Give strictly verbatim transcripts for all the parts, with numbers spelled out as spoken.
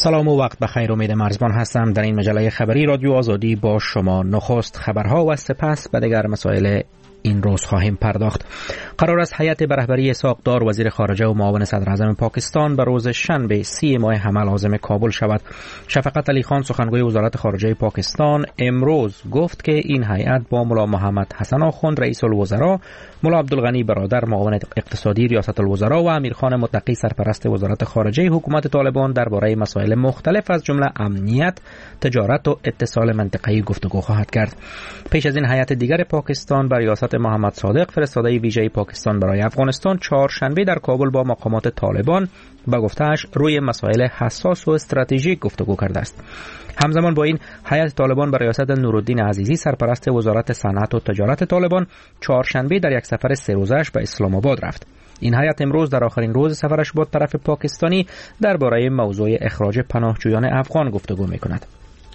سلام و وقت بخیر. امید مرزبان هستم. در این مجله خبری رادیو آزادی با شما نخست خبرها و سپس به دیگر مسائل این روز خواهیم پرداخت. قرار است هیئت به رهبری اسحاق دار وزیر خارجه و معاون صدر اعظم پاکستان به روز شنبه سی ماه حمل عازم کابل شود. شفقت علی خان سخنگوی وزارت خارجه پاکستان امروز گفت که این هیئت با ملا محمد حسن آخوند رئیس الوزراء، ملا عبدالغنی برادر معاون اقتصادی ریاست الوزراء و امیرخان متقی سرپرست وزارت خارجه حکومت طالبان درباره مسائل مختلف از جمله امنیت، تجارت و اتصال منطقه‌ای گفتگو خواهد کرد. پیش از این هیئت دیگر پاکستان با ریاست محمد صادق فرستاده ویژه پاکستان برای افغانستان چهارشنبه در کابل با مقامات طالبان به گفته‌اش روی مسائل حساس و استراتژیک گفتگو کرده است. همزمان با این هیئت طالبان به ریاست نورالدین عزیزی سرپرست وزارت صنعت و تجارت طالبان چهارشنبه در یک سفر سه روزه‌اش به اسلام آباد رفت. این هیئت امروز در آخرین روز سفرش با طرف پاکستانی درباره موضوع اخراج پناهجویان افغان گفتگو می‌کند.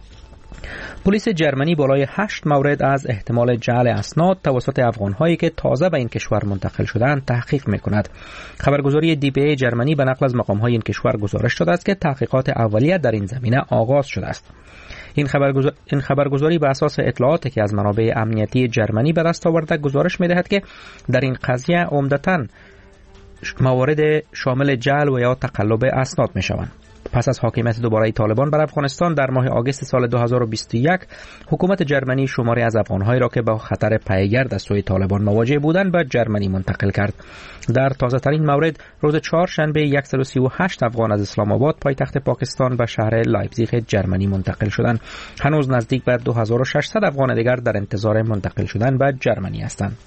پلیس جرمنی بالای هشت مورد از احتمال جعل اسناد توسط افغان‌هایی که تازه به این کشور منتقل شدند تحقیق می‌کند. خبرگزاری دی پی ای جرمنی به نقل از مقام‌های این کشور گزارش داده است که تحقیقات اولیه در این زمینه آغاز شده است. این خبرگزاری این خبرگزاری بر اساس اطلاعاتی که از منابع امنیتی جرمنی به دست آورده گزارش می‌دهد که در این قضیه عمدتاً موارد شامل جعل و یا تقلب اسناد می‌شوند. پس از حاکمیت دوباره طالبان بر افغانستان در ماه آگوست سال دو هزار و بیست و یک، حکومت جرمنی شماری از افغان‌هایی را که با خطر پیگرد از سوی طالبان مواجه بودند به جرمنی منتقل کرد. در تازه‌ترین مورد روز چهارشنبه صد و سی و هشت افغان از اسلام آباد پایتخت پاکستان به شهر لایپزیگ جرمنی منتقل شدند. هنوز نزدیک به دو هزار و ششصد افغان دیگر در انتظار منتقل شدن به جرمنی هستند.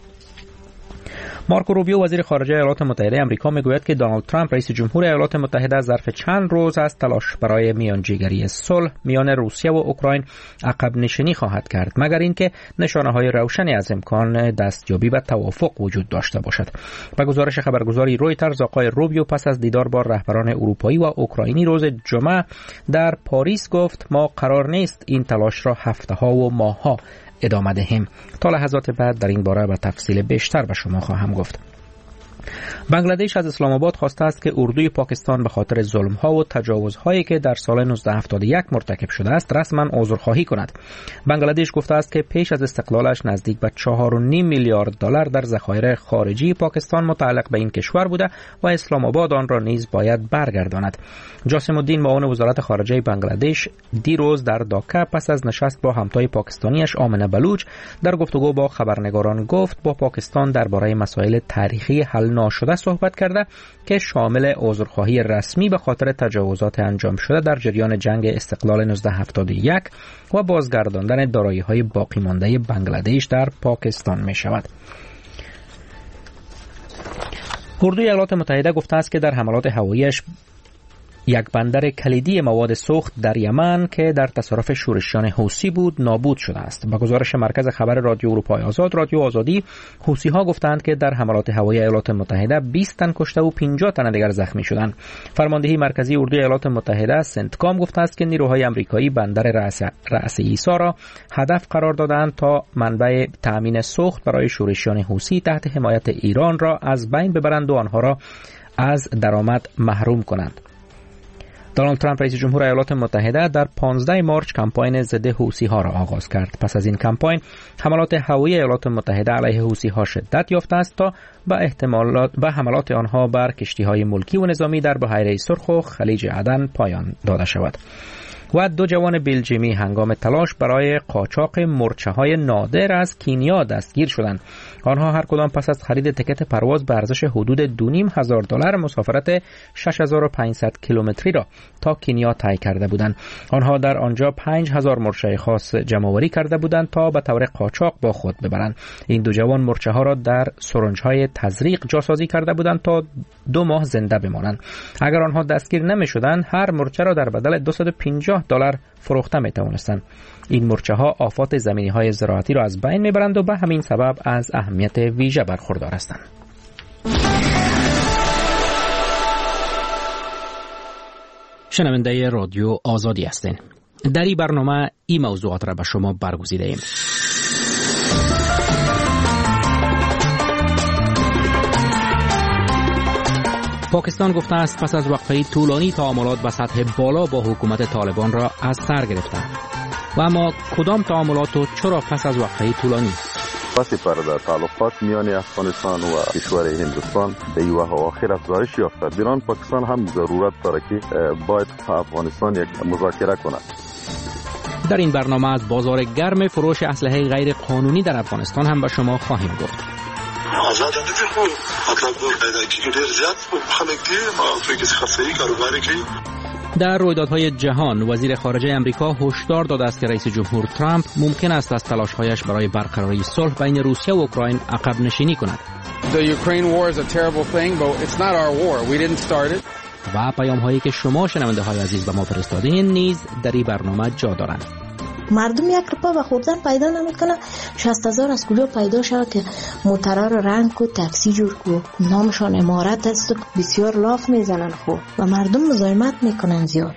مارکو روبیو وزیر خارجه ایالات متحده آمریکا میگوید که دونالد ترامپ رئیس جمهور ایالات متحده ظرف چند روز از تلاش برای میانجیگری صلح میان روسیه و اوکراین عقب نشینی خواهد کرد مگر اینکه نشانه‌های روشنی از امکان دستیابی به توافق وجود داشته باشد. به گزارش خبرگزاری رویترز آقای روبیو پس از دیدار با رهبران اروپایی و اوکراینی روز جمعه در پاریس گفت ما قرار نیست این تلاش را هفته‌ها و ماه‌ها ادامه دهیم. تا لحظات بعد در این باره به تفصیل بیشتر به شما خواهم گفت. بنگلادش از اسلام آباد خواسته است که اردوی پاکستان به خاطر ظلم‌ها و تجاوزهایی که در سال نوزده هفتاد و یک مرتکب شده است رسما عذرخواهی کند. بنگلادش گفته است که پیش از استقلالش نزدیک به چهار و نیم میلیارد دلار در ذخایر خارجی پاکستان متعلق به این کشور بوده و اسلام آباد آن را نیز باید برگرداند. جاسم الدین معاون وزارت خارجه بنگلادش دیروز در داکا پس از نشست با همتای پاکستانیش آمنه بلوچ در گفتگو با خبرنگاران گفت با پاکستان درباره مسائل تاریخی حل ناشده صحبت کرده که شامل عذرخواهی رسمی به خاطر تجاوزات انجام شده در جریان جنگ استقلال نوزده هفتاد و یک و بازگرداندن دارایی‌های باقی مانده بنگلادش در پاکستان می شود. اردوی ایالات متحده گفته است که در حملات هواییش یک بندر کلیدی مواد سوخت در یمن که در تصرف شورشیان حوثی بود نابود شده است. با گزارش مرکز خبر رادیو اروپای آزاد رادیو آزادی، حوثی‌ها گفتند که در حملات هوایی ایالات متحده بیست تن کشته و پنجاه تن دیگر زخمی شدند. فرماندهی مرکزی اردوی ایالات متحده سنتکام گفته است که نیروهای آمریکایی بندر رأس رأس عیسی را هدف قرار دادند تا منبع تأمین سوخت برای شورشیان حوثی تحت حمایت ایران را از بین ببرند و آنها را از درآمد محروم کنند. دونالد ترامپ رئیس جمهور ایالات متحده در پانزده مارس کمپاین ضد حوثی‌ها را آغاز کرد. پس از این کمپاین حملات هوایی ایالات متحده علیه حوثی‌ها شدت یافته است تا به احتمالات به حملات آنها بر کشتی‌های ملکی و نظامی در بحیره سرخ و خلیج عدن پایان داده شود. و دو جوان بلژیمی هنگام تلاش برای قاچاق مرچه‌های نادر از کینیا دستگیر شدند. آنها هر کدام پس از خرید تکت پرواز به ارزش حدود دو نیم هزار دلار مسافرت شش هزار و پانصد کیلومتری را تا کینیا طی کرده بودند. آنها در آنجا پنج هزار مرچه خاص جمع‌آوری کرده بودند تا به طور قاچاق با خود ببرند. این دو جوان مرچه‌ها را در سرنج‌های تزریق جاسازی کرده بودند تا دو ماه زنده بمانند. اگر آنها دستگیر نمی‌شدند هر مرچه را در بدل دویست و پنجاه دلار فروخته می‌توانستند. این مرچه‌ها آفات زمینی‌های زراعتی را از بین می‌برند و به همین سبب از اهمیت ویژه برخوردار هستند. شنونده رادیو آزادی هستین. در این برنامه این موضوعات را به شما برگزیده ایم. پاکستان گفته است پس از وقفه طولانی تعاملات به سطح بالا با حکومت طالبان را از سر گرفته. و اما کدام تعاملات و چرا پس از وقفه طولانی؟ پس پرده تعلقات میان افغانستان و کشور هندوستان به این اواخر افزایش یافته. بران پاکستان هم ضرورت داره که باید افغانستان یک مذاکره کند. در این برنامه از بازار گرم فروش اسلحه غیر قانونی در افغانستان هم به شما خواهیم گفت. آزاد دادی خو مطلب پیدا کی ډیر زیات خلک دي ما فکر خاصی کاروبار کوي. در رویدادهای جهان وزیر خارجه امریکا هشدار داده است که رئیس جمهور ترامپ ممکن است از تلاش‌هایش برای برقراری صلح بین روسیه و اوکراین عقب نشینی کند. The Ukraine war is a terrible thing, but it's not our war. We didn't start it. و پیام‌هایی که شما شنونده های عزیز به ما فرستادین نیز در این برنامه جا دارند. مردم یک روپا و خوردن پیدا نمیکنه، شصت هزار از کجا پیدا شود که موترها رو رنگ کو تاکسی جور کو، نامشان امارت است و بسیار لاف میزنن خو و مردم مزاحمت میکنن زیاد.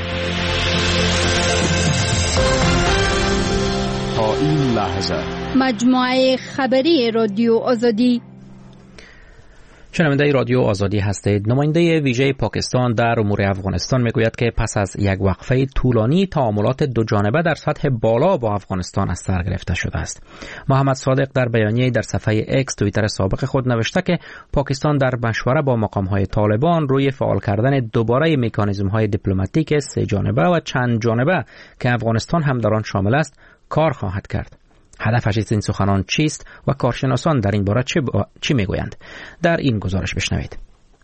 تا این لحظه مجموعه خبری رادیو آزادی. شنونده رادیو آزادی هستید. نماینده ویژه پاکستان در امور افغانستان میگوید که پس از یک وقفه طولانی تعاملات دو جانبه در سطح بالا با افغانستان از سر گرفته شده است. محمد صادق در بیانیه‌ای در صفحه اکس توییتر سابق خود نوشته که پاکستان در مشوره با مقام‌های طالبان روی فعال کردن دوباره مکانیزم‌های دیپلماتیک سه جانبه و چند جانبه که افغانستان هم در آن شامل است کار خواهد کرد. هدفش از این سخنان چیست و کارشناسان در این باره چی, با... چی میگویند؟ در این گزارش بشنوید.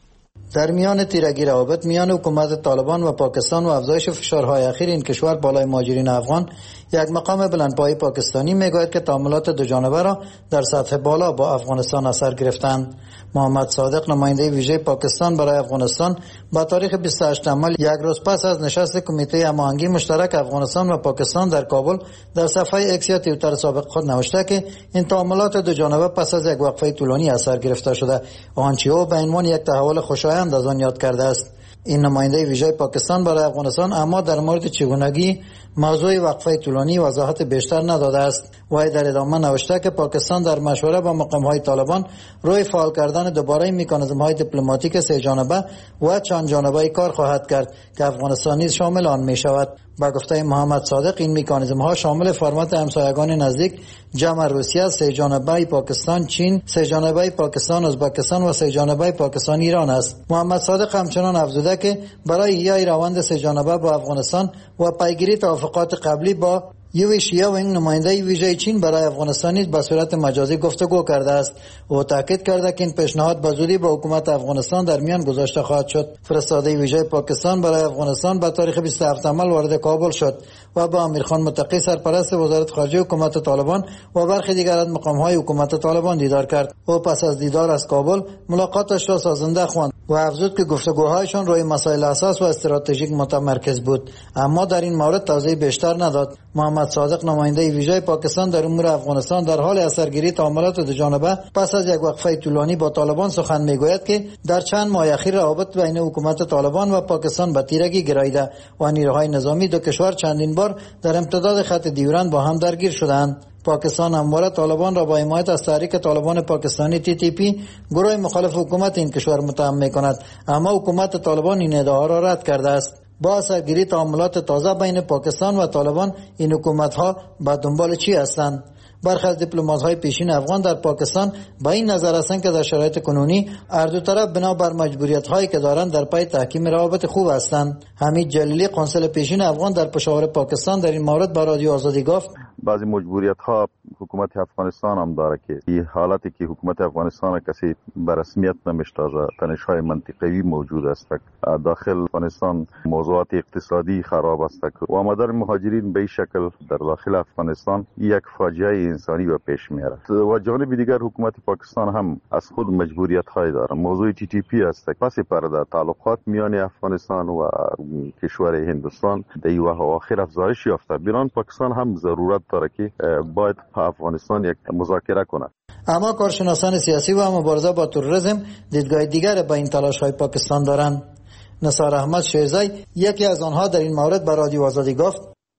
در میان تیرگی روابط میان حکومت طالبان و پاکستان و افزایش فشارهای اخیر این کشور بالای مهاجرین افغان، یک مقام بلندپایه پاکستانی میگوید که تعاملات دو جانبه را در سطح بالا با افغانستان اثر گرفتند. محمد صادق نماینده ویژه پاکستان برای افغانستان با تاریخ بیست و هشتم مال یک روز پس از نشست کمیته هماهنگی مشترک افغانستان و پاکستان در کابل در صفحه اکس یا توییتر سابق خود نوشته که این تعاملات دو جانبه پس از یک وقفه طولانی اثر گرفته شده، آنچه او به عنوان یک تحول خوشایند از آن یاد کرده است. این نماینده ویژه پاکستان برای افغانستان اما در مورد چگونگی موضوع وقفه طولانی وضاحت بیشتر نداده است. و در ادامه نوشته که پاکستان در مشوره با مقام‌های طالبان روی فعال کردن دوباره مکانیزم‌های دیپلماتیک سه جانبه و چند جانبه کار خواهد کرد که افغانستان نیز شامل آن می‌شود. با گفته محمد صادق این مکانیزم‌ها شامل فرمت همسایگان نزدیک جمع روسیه، سه جانبه پاکستان چین، سه جانبه پاکستان ازبکستان و سه جانبه پاکستان ایران است. محمد صادق همچنان افزوده که برای احیای روند سه جانبه با افغانستان و پیگیری توافقات قبلی با یوی شیعه و این نماینده ویژه چین برای افغانستان نیز به صورت مجازی گفتگو کرده است. او تاکید کرده که این پیشنهاد به زودی با حکومت افغانستان در میان گذاشته خواهد شد. فرستاده ویژه پاکستان برای افغانستان به تاریخ بیست و هفتم مال وارد کابل شد و با امیرخان متقی سرپرست وزارت خارجه حکومت طالبان و برخی دیگر از مقام‌های حکومت طالبان دیدار کرد. او پس از دیدار از کابل ملاقاتش را سازنده خواند و افزود که گفتگوهایشان روی مسائل اساس و استراتژیک متمرکز بود، اما در این مورد توضیح بیشتر نداد. محمد صادق نماینده ویژه پاکستان در امور افغانستان در حال اثرگیری تعاملات دو جانبه پس از یک وقفه طولانی با طالبان سخن میگوید که در چند ماه اخیر روابط بین حکومت طالبان و پاکستان به تیرگی گراییده و نیروهای نظامی دو کشور چندین بار در امتداد خط دیورند با هم درگیر شدند. پاکستان همواره طالبان را با حمایت از تحریک طالبان پاکستانی تی تی پی گروه مخالف حکومت این کشور متهم می‌کند، اما حکومت طالبان این ادعا را رد کرده است. با اثرگیری تعاملات تازه بین پاکستان و طالبان این حکومت‌ها به دنبال چی هستند؟ برخی از دیپلمات‌های پیشین افغان در پاکستان با این نظر هستند که در شرایط کنونی هر دو طرف بنابر مجبوریت‌هایی که دارند در پی تحکیم روابط خوب هستند. حمید جلیلی قنصل پیشین افغان در پشاور پاکستان در این مورد با رادیو آزادی گفت: بعضی مجبوریت‌ها حکومت افغانستان هم داره که این حالتی که حکومت افغانستان کسی به رسمیت نمیشناسه، تنش‌های منطقه‌ای موجود است. داخل افغانستان موضوعات اقتصادی خراب است و آمدن مهاجرین به این شکل در داخل افغانستان یک فاجعه انسانی به پیش می‌آورد. و جانب دیگر حکومت پاکستان هم از خود مجبوریت‌های داره. موضوع تی تی پی است. پس پرده تعلقات میان افغانستان و کشور هندوستان در این اواخر افزایش یافته. بران پاکستان هم ضرورت داره که باید افغانستان یک مذاکره کند. اما کارشناسان سیاسی و مبارزه با تروریسم دیدگاه دیگر با این تلاش‌های پاکستان دارند. نثار احمد شیرزی یکی از آنها در این مورد به رادیو آزادی گفت: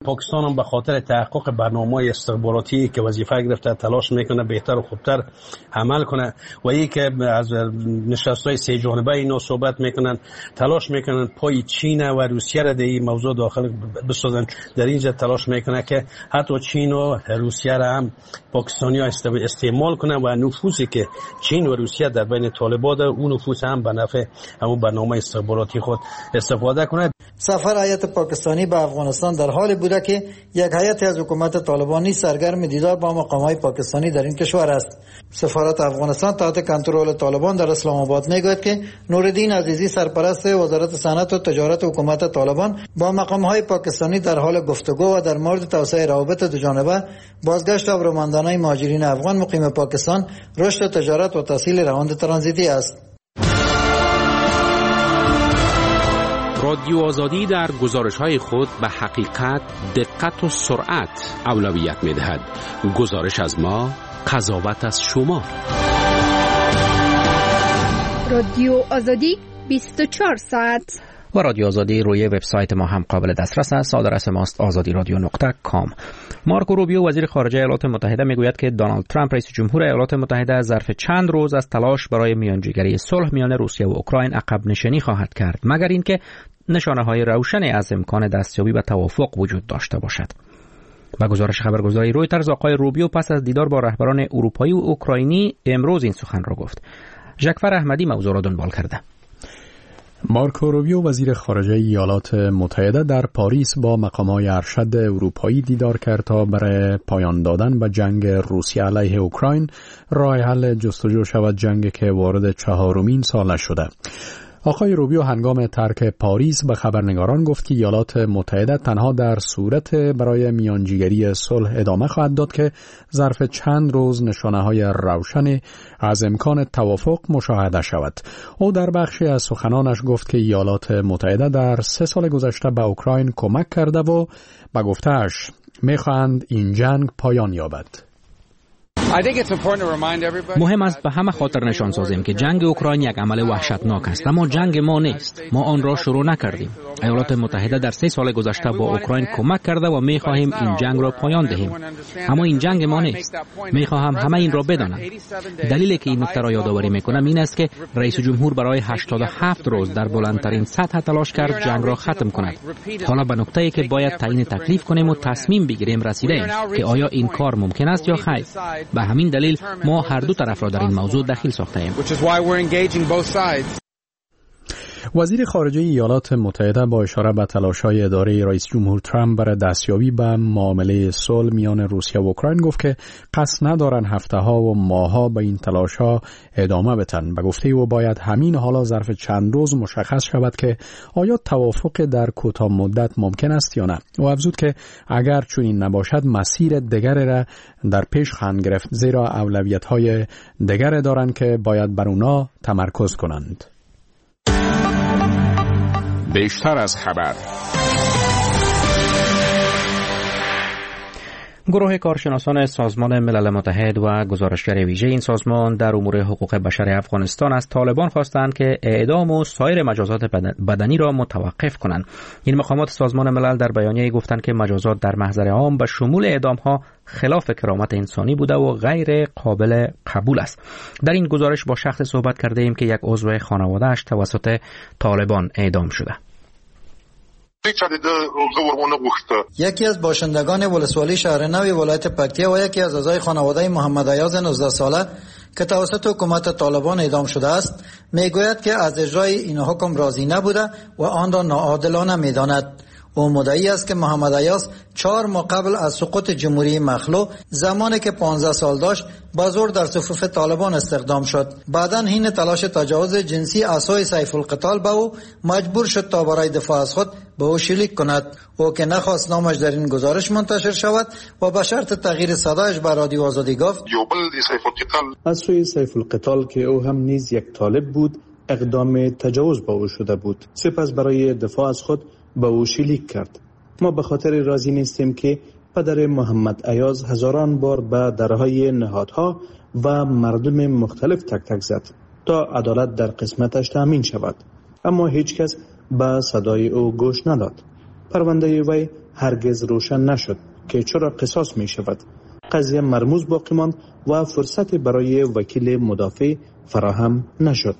پاکستان هم به خاطر تحقق برنامه‌های استخباراتی که وظیفه گرفته تلاش میکنه بهتر و خوبتر عمل کنه و ای که از نشست‌های سه جانبه اینا صحبت میکنن تلاش میکنن پای چین و روسیه را در این موضوع داخل بسازن. در اینجا تلاش میکنه که حتی چین و روسیه را هم پاکستانی‌ها استعمال کنن و نفوذی که چین و روسیه در بین طالبان داره اون نفوذ هم به نفع همون برنامه استخباراتی خود استفاده کنه. سفر هیئت پاکستانی به افغانستان در حالی بوده که یک هیئت از حکومت طالبانی سرگرم دیدار با مقامات پاکستانی در این کشور است. سفارت افغانستان تحت کنترل طالبان در اسلام آباد میگوید که نورالدین عزیزی سرپرست وزارت صنعت و تجارت حکومت طالبان با مقامات پاکستانی در حال گفتگو و در مورد توسعه روابط دو جانبه، بازگشت ابرومندانه مهاجرین افغان مقیم پاکستان، رشد تجارت و تسهیل روند ترانزیتی است. رادیو آزادی در گزارش‌های خود به حقیقت، دقت و سرعت اولویت می‌دهد. گزارش از ما، قضاوت از شما. رادیو آزادی بیست و چهار ساعت و رادیو آزادی روی وبسایت ما هم قابل دسترس است. آدرس ماست آزادی رادیو نقطه کام. مارکو روبیو وزیر خارجه ایالات متحده میگوید که دونالد ترامپ رئیس جمهور ایالات متحده ظرف چند روز از تلاش برای میانجیگری صلح میان روسیه و اوکراین عقب نشینی خواهد کرد، مگر اینکه نشانه‌های روشنی از امکان دستیابی به توافق وجود داشته باشد. با گزارش خبرگزاری رویترز، آقای روبیو پس از دیدار با رهبران اروپایی و اوکراینی امروز این سخن را گفت. ژکفر احمدی موضوع را دنبال کرده. مارکو روبیو وزیر خارجه ایالات متحده در پاریس با مقامات ارشد اروپایی دیدار کرد تا برای پایان دادن به جنگ روسیه علیه اوکراین راه حل جستجو شود، جنگی که وارد چهارمین سال شده. آقای روبیو هنگام ترک پاریس به خبرنگاران گفت که ایالات متحده تنها در صورت برای میانجیگری صلح ادامه خواهد داد که ظرف چند روز نشانه‌های روشنی از امکان توافق مشاهده شود. او در بخشی از سخنانش گفت که ایالات متحده در سه سال گذشته به اوکراین کمک کرده و به گفته‌اش می‌خواهند این جنگ پایان یابد. مهم است به همه خاطر نشان سازیم که جنگ اوکراین یک عمل وحشتناک است، اما جنگ ما نیست. ما آن را شروع نکردیم. ایالات متحده در سه سال گذشته با اوکراین کمک کرده و می خواهیم این جنگ را پایان دهیم، اما این جنگ ما نیست. می خواهم همه این را بدانند. دلیلی که این نکته را یادآوری میکنم این است که رئیس جمهور برای هشتاد و هفت روز در بلندترین سطح تلاش کرد جنگ را ختم کند. حالا به نقطه‌ای که باید تعیین تکلیف کنیم و تصمیم بگیریم رسیدیم که آیا این کار ممکن است یا خیر. به همین دلیل ما هر دو طرف را در این موضوع دخیل ساخته‌ایم. وزیر خارجه ایالات متحده با اشاره به تلاش‌های اداره رئیس جمهور ترامپ برای دستیابی به معامله صلح میان روسیه و اوکراین گفت که قصد ندارن هفته‌ها و ماه‌ها به این تلاش‌ها ادامه بدن. به گفته او باید همین حالا ظرف چند روز مشخص شود که آیا توافق در کوتاه مدت ممکن است یا نه. او افزود که اگر چنین نباشد مسیر دیگری را در پیش خواهند گرفت، زیرا اولویت‌های دیگری دارند که باید بر اونا تمرکز کنند. بیشتر از خبر. گروه کارشناسان سازمان ملل متحد و گزارشگر ویژه این سازمان در امور حقوق بشر افغانستان از طالبان خواستند که اعدام و سایر مجازات بدنی را متوقف کنند. این مقامات سازمان ملل در بیانیه‌ای گفتند که مجازات در محضر عام به شمول اعدام‌ها خلاف کرامت انسانی بوده و غیر قابل قبول است. در این گزارش با شخص صحبت کرده ایم که یک عضو خانواده‌اش توسط طالبان اعدام شده. یکی از باشندگان ولسوالی شهر نوی ولایت پکتیا و یکی از اعضای خانواده محمد ایاز نوزده ساله که توسط حکومت طالبان اعدام شده است میگوید که از اجرای این حکم راضی نبوده و آن را ناعادلانه میداند. او مدعی است که محمد ایاز چهار ماه قبل از سقوط جمهوری مخلوع زمانی که پانزده سال داشت با زور در صفوف طالبان استخدام شد. بعداً حین تلاش تجاوز جنسی عصای سیف القتال به او مجبور شد تا برای دفاع از خود به او شلیک کند. او که نخواست نامش در این گزارش منتشر شود و به شرط تغییر صدایش به رادیو آزادی گفت از سوی سیف القتال که او هم نیز یک طالب بود اقدام تجاوز به او شده بود. سپس برای دفاع از خود به او شلیک کرد. ما به خاطر راضی نیستیم که پدر محمد ایاز هزاران بار به درهای نهادها و مردم مختلف تک تک زد تا عدالت در قسمتش تامین شود، اما هیچ کس به صدای او گوش نداد. پرونده وی هرگز روشن نشد که چرا قصاص می شود. قضیه مرموز باقی ماند و فرصت برای وکیل مدافع فراهم نشد.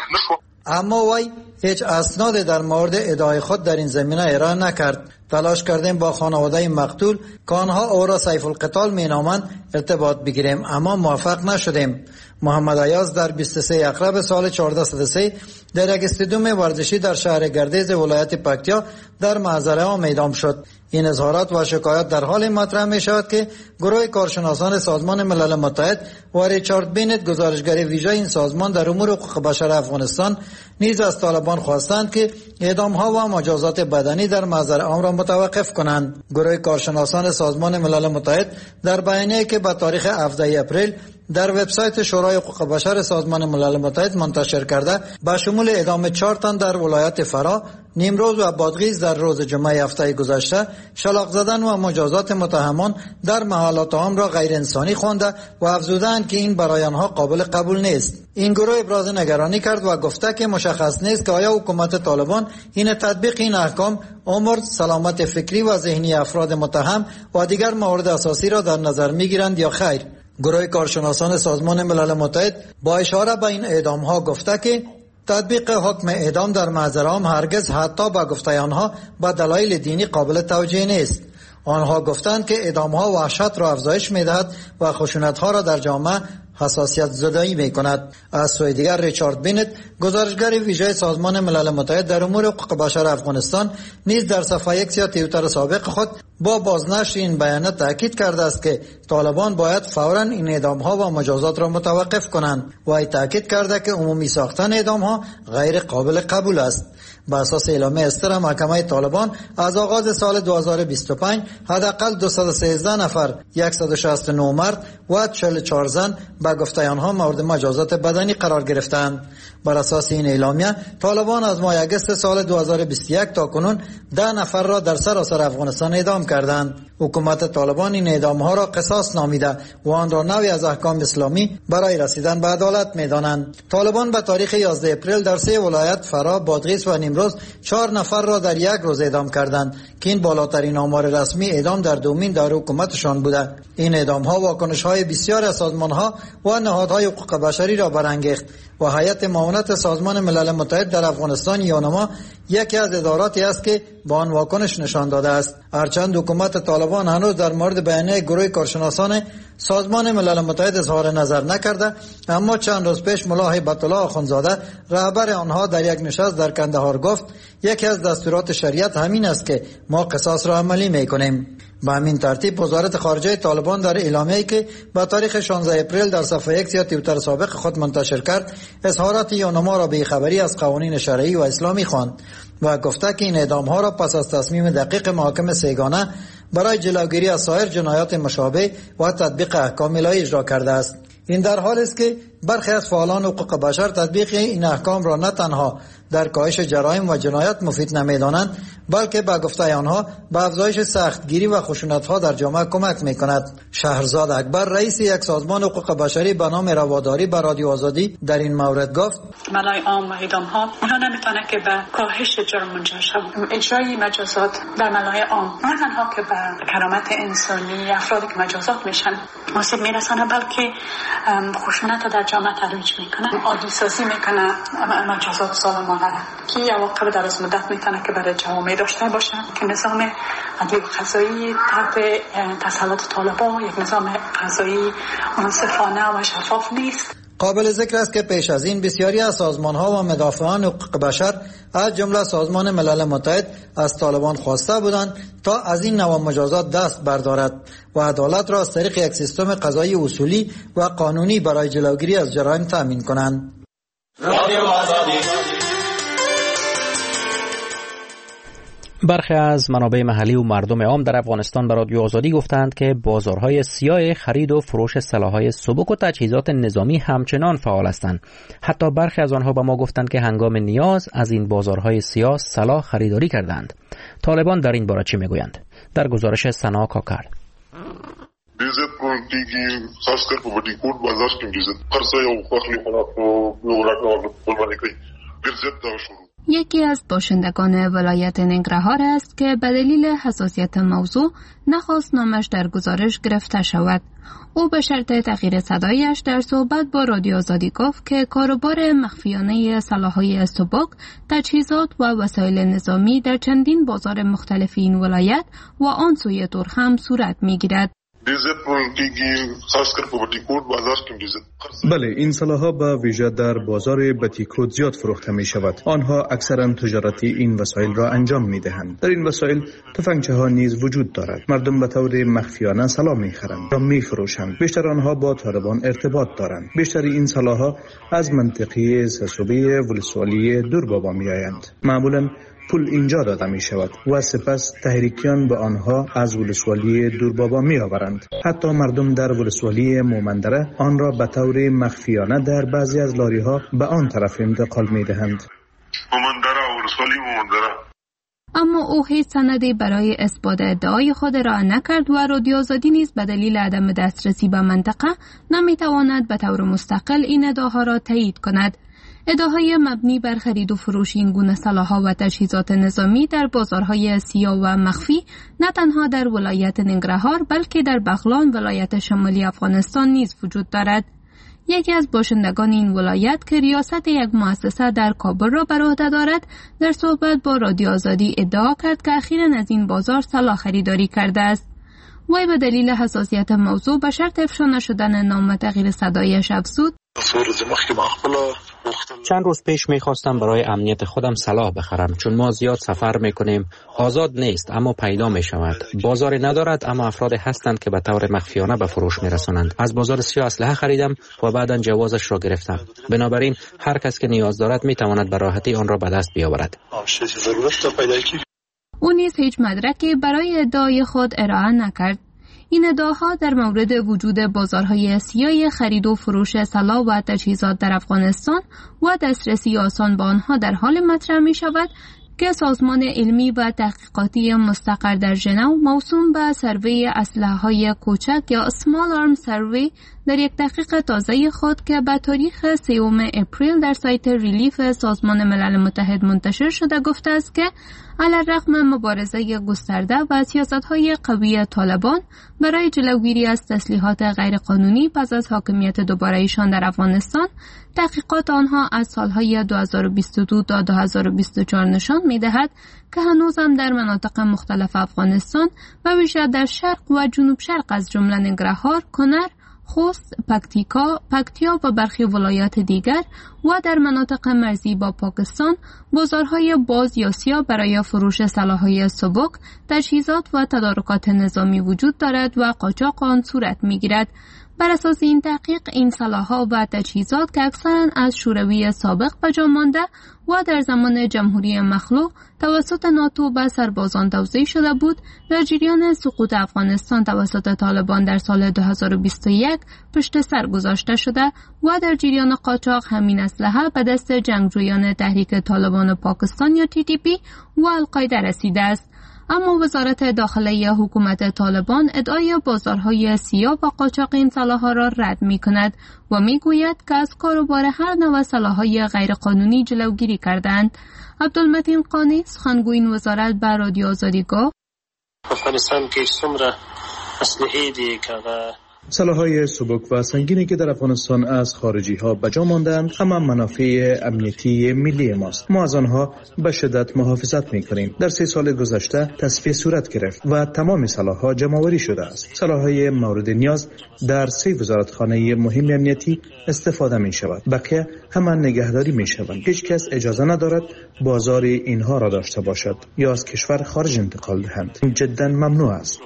اما وی هیچ اسناد در مورد ادعای خود در این زمینه ارائه نکرد. تلاش کردیم با خانواده مقتول که آنها او را سیف القتال می نامند ارتباط بگیریم، اما موفق نشدیم. محمد ایاز در بیست و سوم اکرب سال چهارده صد و سه در یک استادیوم ورزشی در شهر گردیز ولایت پکتیا در محضر عام اعدام شد. این اظهارات و شکایات در حال مطرح می شود که گروه کارشناسان سازمان ملل متحد و ریچارد بینت، گزارشگر ویژه این سازمان در امور حقوق بشر افغانستان، نیز از طالبان خواستند که اعدام ها و مجازات بدنی در محضر عام را متوقف کنند. گروه کارشناسان سازمان ملل متحد در بیانیه‌ای که به تاریخ هفدهم اپریل در وبسایت شورای حقوق بشر سازمان ملل متحد منتشر کرده به شمول اعدام چهار تن در ولایت فرا، نیمروز و بادغیس در روز جمعه هفته گذشته، شلاق زدن و مجازات متهمان در محلات عام را غیر انسانی خوانده و افزودند که این برای آنها قابل قبول نیست. این گروه ابراز نگرانی کرد و گفته که مشخص نیست که آیا حکومت طالبان این تطبیق این احکام عمر، سلامت فکری و ذهنی افراد متهم و دیگر موارد اساسی را در نظر میگیرند یا خیر. گروه کارشناسان سازمان ملل متحد با اشاره به این اعدام ها گفته که تطبیق حکم اعدام در محضر عام هرگز حتی با گفته آنها با دلایل دینی قابل توجیه نیست. آنها گفتند که اعدام ها وحشت را افزایش می‌دهد و خشونت ها را در جامعه حساسیت زدایی می‌کند. از سوی دیگر ریچارد بینت، گزارشگر ویژه سازمان ملل متحد در امور حقوق بشر افغانستان، نیز در صفحه ایکس یا توییتر سابق خود با بازنشر این بیانیه تاکید کرده است که طالبان باید فوراً این اعدام ها و مجازات را متوقف کنند و ای تاکید کرده که عمومی ساختن اعدام ها غیر قابل قبول است. بر اساس اعلامیه استر محکمه طالبان از آغاز سال دو هزار و بیست و پنج حداقل دویست و سیزده نفر، صد و شصت و نه مرد و چهل و چهار زن به گفته آنها مورد مجازات بدنی قرار گرفتند. بر اساس این اعلامیه طالبان از ماه اگست سال دو هزار و بیست و یک تا کنون ده نفر را در سراسر افغانستان اعدام کردند. حکومت طالبان این اعدام ها را قصاص نامیده و آن را نوعی از احکام اسلامی برای رسیدن به عدالت می‌دانند. طالبان به تاریخ یازده اپریل در سه ولایت فرا، بادغیس و نیمروز چهار نفر را در یک روز اعدام کردند که این بالاترین آمار رسمی اعدام در دومین دوره حکومتشان بوده. این اعدام ها واکنش های بسیار از سازمان ها و نهادهای حقوق بشری را برانگیخت و هیئت معاونت سازمان ملل متحد در افغانستان یونما یکی از اداراتی است که با آن واکنش نشان داده است. هرچند حکومت طالبان هنوز در مورد بیانیه گروه کارشناسان سازمان ملل متحد اظهار نظر نکرده، اما چند روز پیش ملا هیبت الله آخوندزاده رهبر آنها در یک نشست در کندهار گفت یکی از دستورات شریعت همین است که ما قصاص را عملی میکنیم. به همین ترتیب وزارت خارجه طالبان در اعلامیه‌ای که با تاریخ شانزده اپریل در صفحه ایکس یا توییتر سابق خود منتشر کرد، اظهارات یونما را به خبری از قوانین شرعی و اسلامی خواند و گفته که این اعدام‌ها را پس از تصمیم دقیق محاکم سه‌گانه برای جلوگیری از سایر جنایات مشابه و تطبیق احکام الهی اجرا کرده است. این در حالی است که برخی از فعالان حقوق بشر تطبیق این احکام را نه تنها در کاهش جرایم و جنایت مفید نمی‌دانند، بلکه به گفته آنها به افزایش سختگیری و خشونت‌ها در جامعه کمک می‌کند. شهرزاد اکبر، رئیس یک سازمان حقوق بشری به نام رواداری، به رادیو آزادی در این مورد گفت: ملای عام و اعدام‌ها اینا نمی‌تونه که به کاهش جرم منجر شود. اجرای مجازات در ملای عام نه تنها که به کرامت انسانی افرادی که مجازات میشن آسیب میرسانه، بلکه خشونت در جامعه ترویج میکنه، عادی سازی میکنه مجازات سالمانه که عواقب دراز مدت میتونه که برای جوامع داشته باشه که نظام عدلی و قضایی تحت تسلط طالبان یک نظام قضایی منصفانه و شفاف نیست. قابل ذکر است که پیش از این بسیاری از سازمان‌ها و مدافعان حقوق بشر از جمله سازمان ملل متحد از طالبان خواسته بودند تا از این نوع مجازات دست بردارد و عدالت را از طریق یک سیستم قضایی اصولی و قانونی برای جلوگیری از جرایم تامین کنند. برخی از منابع محلی و مردم عام در افغانستان به رادیو آزادی گفتند که بازارهای سیاه خرید و فروش سلاح‌های سبک و تجهیزات نظامی همچنان فعال هستند. حتی برخی از آنها به ما گفتند که هنگام نیاز از این بازارهای سیاه سلاح خریداری کردند. طالبان در این باره چی میگویند؟ در گزارش سنا کاکر. ډیزت کوټیږي خاص کر په وډی کوټ بازار کې ډیزت خرڅه یو خوخلی خو نو راکړو په باندې کوي ډیزت دا شروع یکی از باشندگان ولایت ننگرهار است که به دلیل حساسیت موضوع نخواست نامش در گزارش گرفته شود. او به شرط تغییر صدایش در صحبت با رادیو آزادی گفت که کاروبار مخفیانه سلاح‌های سبک، تجهیزات و وسایل نظامی در چندین بازار مختلف این ولایت و آن سوی تور هم صورت می‌گیرد. بله، این سلاح‌ها به ویژه در بازار بتیکوت زیاد فروخته می شود. آنها اکثرا تجارتی این وسایل را انجام می دهند. در این وسایل تفنگچه ها نیز وجود دارد. مردم به طور مخفیانه سلاح می خرند یا می فروشند. بیشتر آنها با طالبان ارتباط دارند. بیشتر این سلاح‌ها از منطقه سسوبی ولسوالی دوربابا می آیند. معمولاً پول اینجا داده می شود و سپس تحریکیان به آنها از ولسوالی دوربابا می آورند. حتی مردم در ولسوالی مومندره آن را به طور مخفیانه در بعضی از لاری ها به آن طرف انتقال می دهند. مومندره، ولسوالی مومندره. اما او هیچ سندی برای اثبات ادعای خود را نکرد و رادیو آزادی نیز به دلیل عدم دسترسی به منطقه نمی تواند به طور مستقل این ادعاها را تایید کند. ادعاهای مبنی بر خرید و فروش این گونه سلاح‌ها و تجهیزات نظامی در بازارهای سیاه و مخفی نه تنها در ولایت ننگرهار بلکه در بغلان ولایت شمالی افغانستان نیز وجود دارد. یکی از باشندگان این ولایت که ریاست یک مؤسسه در کابل را بر عهده دارد، در صحبت با رادیو آزادی ادعا کرد که اخیراً از این بازار سلاح خریداری کرده است. وی به دلیل حساسیت موضوع به شرط افشا نشدن نام و تغییر صدایش افزود: چند روز پیش میخواستم برای امنیت خودم سلاح بخرم، چون ما زیاد سفر میکنیم. آزاد نیست اما پیدا میشود. بازاری ندارد اما افراد هستند که به طور مخفیانه به فروش میرسانند. از بازار سیاه اسلحه خریدم و بعداً جوازش را گرفتم. بنابراین هر کس که نیاز دارد میتواند به راحتی آن را به دست بیاورد. او نیز هیچ مدرکی برای ادعای خود ارائه نکرد. این ادعاها در مورد وجود بازارهای سیاه خرید و فروش سلاح و تجهیزات در افغانستان و دسترسی آسان به آنها در حال مطرح می شود که سازمان علمی و تحقیقاتی مستقر در ژنو موسوم به سروی اسلحه‌های کوچک یا Small Arms Survey در یک تحقیق تازه خود که به تاریخ سوم اپریل در سایت ریلیف سازمان ملل متحد منتشر شده گفته است که علیرغم مبارزه گسترده و سیاست‌های قوی طالبان برای جلوگیری از تسلیحات غیرقانونی پس از حاکمیت دوباره ایشان در افغانستان، تحقیقات آنها از سالهای دو هزار و بیست و دو تا دو هزار و بیست و چهار نشان می‌دهد که هنوزم در مناطق مختلف افغانستان و ویژه در شرق و جنوب شرق از جمله ننگرهار، کنر، خوست، پکتیکا، پکتیا و برخی ولایات دیگر و در مناطق مرزی با پاکستان بازارهای باز یا سیاه برای فروش سلاح‌های سبک، تجهیزات و تدارکات نظامی وجود دارد و قاچاق آن صورت می‌گیرد. بر اساس این تحقیق این سلاح‌ها و تجهیزات که اکثراً از شوروی سابق به جا مانده و در زمان جمهوری مخلوع توسط ناتو به سربازان توزیع شده بود، در جریان سقوط افغانستان توسط طالبان در سال دو هزار و بیست و یک پشت سر گذاشته شده و در جریان قاچاق همین اسلحه به دست جنگجویان تحریک طالبان پاکستان یا تی تی پی و القاعده رسیده است. اما وزارت داخله حکومت طالبان ادعای بازارهای سیاه و قاچاق این سلاح‌ها را رد می‌کند و می‌گوید که از کاروبار هر نوع سلاح‌های غیرقانونی جلوگیری کردند. عبدالمتین قانی سخنگوی این وزارت به رادیو آزادی گفت: افغانستان کې څومره اسلحې دي که سلاح‌های سبک و سنگینی که در افغانستان از خارجی ها بجا ماندند اما منافع امنیتی ملی ماست. ما از آنها به شدت محافظت می‌کنیم. در سه سال گذشته تصفیه صورت گرفت و تمام سلاح‌ها جمع‌آوری شده است. سلاح‌های مورد نیاز در سه وزارتخانه مهم امنیتی استفاده می‌شود. بقیه همان نگهداری می‌شوند. هیچ کس اجازه ندارد بازار اینها را داشته باشد یا از کشور خارج انتقال دهند. این جداً ممنوع است.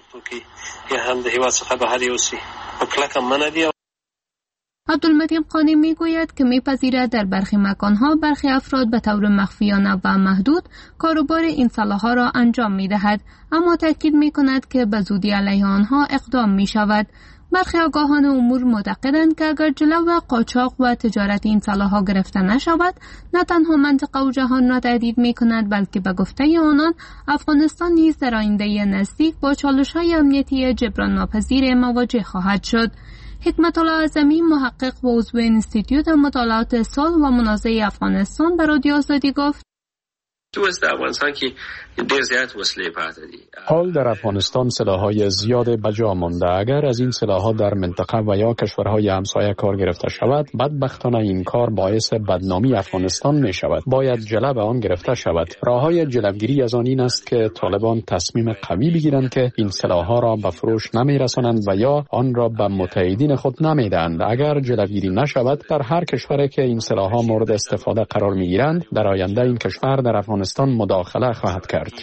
عبدالمتین قانی میگوید که میپذیرد در برخی مکانها برخی افراد به طور مخفیانه و محدود کاروبار این سلاح‌ها را انجام میدهد، اما تاکید میکند که به زودی علیه آنها اقدام میشود. برخی آگاهان امور معتقدند که اگر جلو قاچاق و تجارت این سلاح‌ها گرفته نشود، نه تنها منطقه و جهان را تهدید می‌کند بلکه به گفته آنان افغانستان نیز در آینده نزدیک با چالش‌های امنیتی جبران ناپذیر مواجه خواهد شد. حکمت الله اعظمی محقق و عضو انستیتوت مطالعات صلح و منازعه افغانستان به رادیو آزادی گفت: تو است افغانستان که ډیر زیات وسلې پاتې دي. حال در افغانستان سلاح‌های زیاد به جا مانده. اگر از این سلاح‌ها در منطقه و یا کشورهای همسایه کار گرفته شود، بدبختانه این کار باعث بدنامی افغانستان می شود. باید جلب آن گرفته شود. راه‌های جلبگیری از آن این است که طالبان تصمیم قوی بگیرند که این سلاح‌ها را به فروش نمی‌رسانند و یا آن را به متحدین خود نمی‌دهند. اگر جلبگیری نشود، در هر کشوری که این سلاح‌ها مورد استفاده قرار می‌گیرند، در آینده این کشور در افغانستان مداخله خواهد کرد.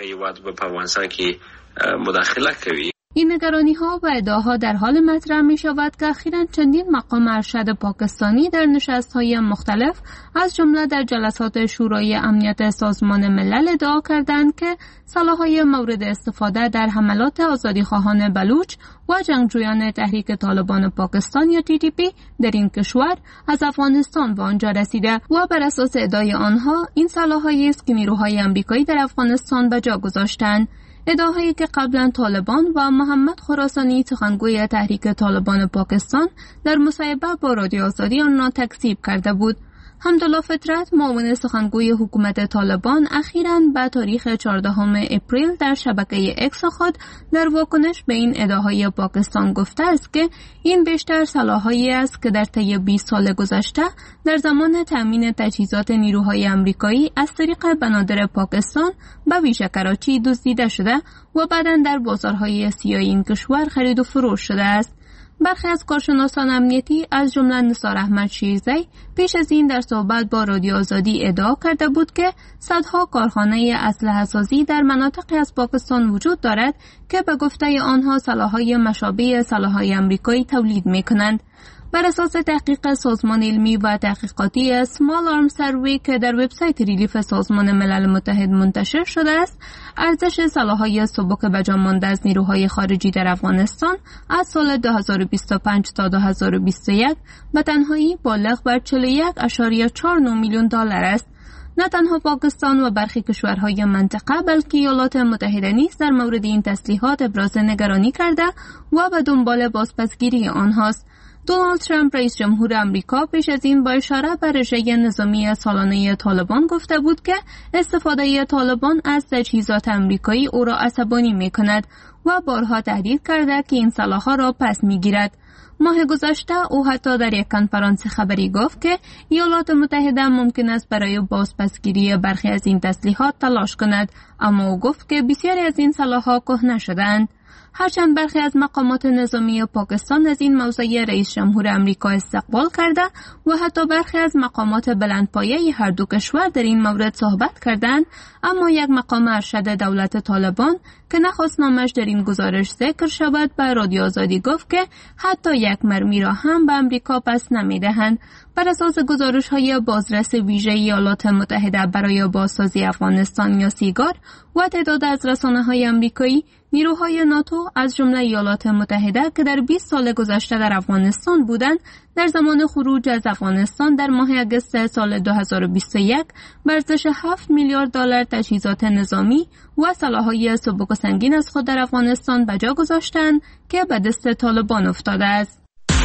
این نگرانی ها و ادعاها در حال مطرح می شود که اخیراً چندین مقام ارشد پاکستانی در نشست های مختلف از جمله در جلسات شورای امنیت سازمان ملل ادعا کردند که سلاح‌های مورد استفاده در حملات آزادیخواهان بلوچ و جنگجویان تحریک طالبان پاکستان یا تی تی پی در این کشور از افغانستان به آنجا رسیده و بر اساس ادعای آنها این سلاح‌هایی است که نیروهای آمریکایی در افغانستان به جا گذاشتند. ادعاهایی که قبلا طالبان و محمد خراسانی سخنگوی تحریک طالبان پاکستان در مصاحبه با رادیو آزادی آن را تکذیب کرده بود. حمدالله فطرت معاون سخنگوی حکومت طالبان اخیراً به تاریخ چهاردهم اپریل در شبکه اکس خود در واکنش به این ادعاهای پاکستان گفته است که این بیشتر سلاح‌هایی است که در طی بیست سال گذشته در زمان تامین تجهیزات نیروهای آمریکایی از طریق بنادر پاکستان به ویژه کراچی دزدیده شده و بعداً در بازارهای سیاه این کشور خرید و فروش شده است. برخی از کارشناسان امنیتی از جمله نثار احمد شیرزی پیش از این در صحبت با رادیو آزادی ادعا کرده بود که صدها کارخانه اسلحه سازی در مناطقی از پاکستان وجود دارد که به گفته آنها سلاح‌های مشابه سلاح‌های آمریکایی تولید می‌کنند. بر اساس تحقیق سازمان علمی و تحقیقاتی Small Arms Survey که در وبسایت ریلیف سازمان ملل متحد منتشر شده است، ارزش سلاح‌های سبک به جا مانده از نیروهای خارجی در افغانستان از سال دو هزار و بیست و پنج تا دو هزار و بیست و یک به تنهایی بالغ بر چهل و یک ممیز چهار نه میلیون دلار است. نه تنها پاکستان و برخی کشورهای منطقه بلکه ایالات متحده نیز در مورد این تسلیحات ابراز نگرانی کرده و به دنبال بازپسگیری آنهاست. دونالد ترامپ رئیس جمهور آمریکا پیش از این با اشاره به رژه نظامی سالانه طالبان گفته بود که استفاده طالبان از تجهیزات آمریکایی او را عصبانی می‌کند و بارها تهدید کرده که این سلاح‌ها را پس می‌گیرد. ماه گذشته او حتی در یک کنفرانس خبری گفت که ایالات متحده ممکن است برای بازپسگیری برخی از این تسلیحات تلاش کند، اما او گفت که بسیاری از این سلاح‌ها کهنه شده‌اند. هرچند برخی از مقامات نظامی پاکستان از این موضع رئیس جمهور آمریکا استقبال کرده و حتی برخی از مقامات بلندپایه هر دو کشور در این مورد صحبت کردند، اما یک مقام ارشد دولت طالبان که نخواست نامش در این گزارش ذکر شود به رادیو آزادی گفت که حتی یک مرمی را هم به آمریکا پس نمی‌دهند. بر اساس گزارش‌های بازرس ویژه ایالات متحده برای بازسازی افغانستان یا سیگار و تعداد از رسانه‌های آمریکایی، نیروهای ناتو از جمله ایالات متحده که در بیست سال گذشته در افغانستان بودند، در زمان خروج از افغانستان در ماه اگست سال دو هزار و بیست و یک به ارزش هفت میلیارد دلار تجهیزات نظامی و سلاح‌های سبک و سنگین از خود در افغانستان به جا گذاشتند که به دست طالبان افتاده است.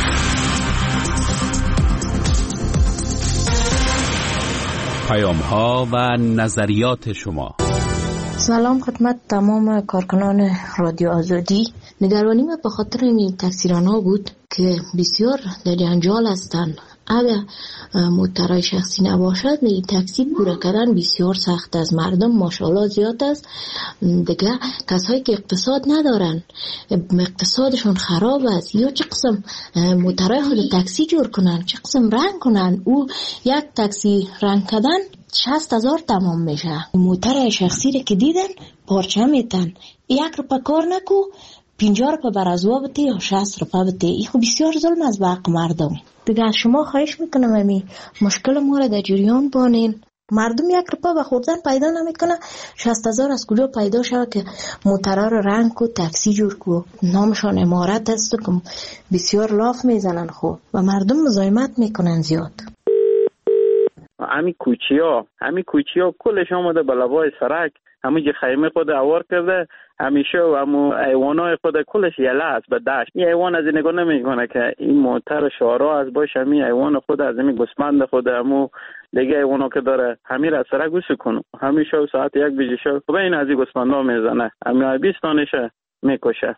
پیام‌ها و نظریات شما. سلام خدمت تمام کارکنان رادیو آزادی. نگرانی ما به خاطر این تکثیران‌ها بود که بسیار در جنجال هستند. اگر موترهای شخصی نباشد این تکسی پورا کردن بسیار سخت است. مردم ماشاءالله زیاد است. دیگه کسایی که اقتصاد ندارن اقتصادشون خراب است، یا چه قسم موترهای خود تکسی جور کنن، چه قسم رنگ کنن. او یک تکسی رنگ کردن شصت هزار تمام میشه. موتر شخصی رو که دیدن پارچه میتن، یک رو پکار نکو پینجا رو بر از وا بده یا شصت رو پا بده. این خب بسیار ظلم از حق مردم. دیگه از شما خواهش میکنم امی مشکل ما رو در جریان بانین. مردم یک روپا به خوردن پیدا نمیکنه، شصت هزار از کجا پیدا شود که موترها رو رنگ کو تکسی جور کو. نامشان امارت است که بسیار لاف میزنن خوب و مردم مزاحمت میکنن زیاد. همین کوچیا همین کوچیا کلش آمده به لبای سرک، همون که خیمه خود اوار کرده، همیشه و همون ایوانای خود کلش یله است به دشت. این ایوان از این نگاه نمیکنه که این موتر شارا از باشه، همین ایوان خود از همین گسمند خود همون دیگه ایوانا که داره همین را سرک گوش کنه، همیشه ساعت یک بجه شو و این از این گسمندا میزنه، همین بیست دانشه میکشه.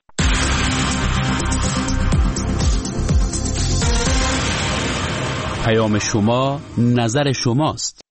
پیام شما نظر شماست.